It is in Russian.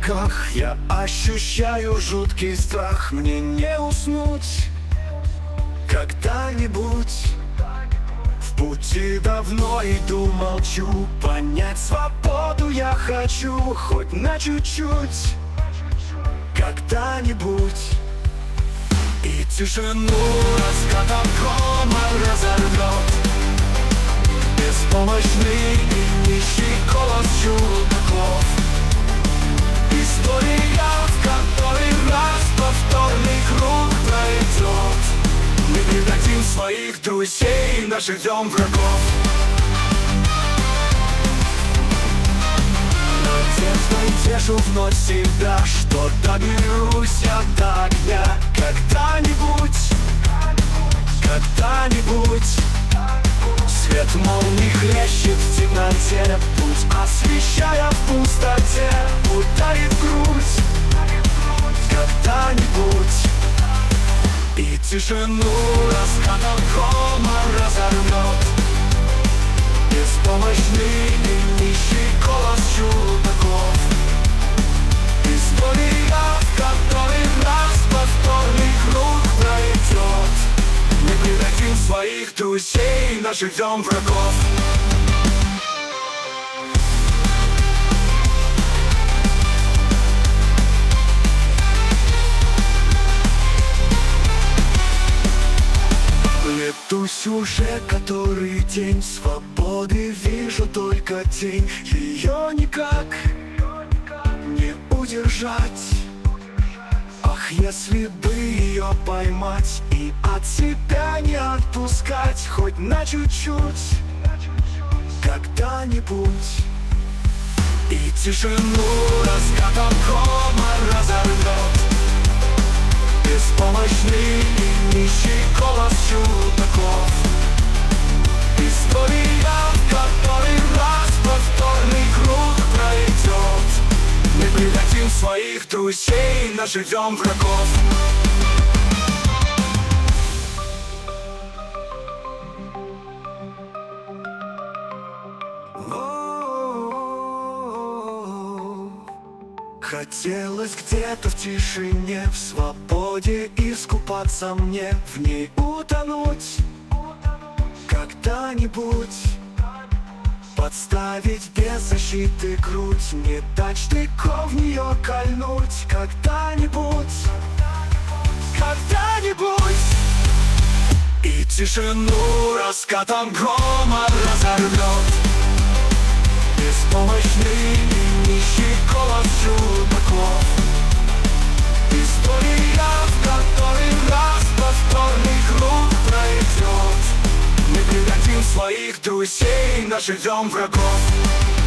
облаках. Я ощущаю жуткий страх, мне не уснуть когда-нибудь. В пути давно иду, молчу, понять свободу я хочу, хоть на чуть-чуть, когда-нибудь. И тишину раскатом грома разорвет беспомощный и нищий голос чудаков. История, в которой раз повторный круг пройдет. Мы предадим своих друзей, нашедем врагов. Надеждой тешу вновь себя, что доберусь я до огня. Когда-нибудь, когда-нибудь свет молний хлещет в темноте, путь освещая в пустоте, ударит в грудь когда-нибудь. И тишину раскатом грома разорвет беспомощный и нищий голос чудаков. История, в которой раз повторный круг пройдет. Мы предадим своих друзей, нашедем врагов. Плетусь уже который день свободы, вижу только тень. Ее никак не удержать. Ах, если бы ее поймать и от себя не отпускать, хоть на чуть-чуть, когда-нибудь. И тишину раскатом грома разорвет беспомощный и нищий голос чудаков. История, в которой раз повторный круг пройдет. Мы предадим своих друзей, нашедем врагов. Хотелось где-то в тишине, в свободе искупаться мне, в ней утонуть когда-нибудь. Подставить без защиты грудь, не дать штыков в нее кольнуть когда-нибудь, когда-нибудь. И тишину раскатом грома разорвет беспомощный и нищий голос чудаков. История, в которой раз повторный круг пройдет. Мы предадим своих друзей, нашедем врагов.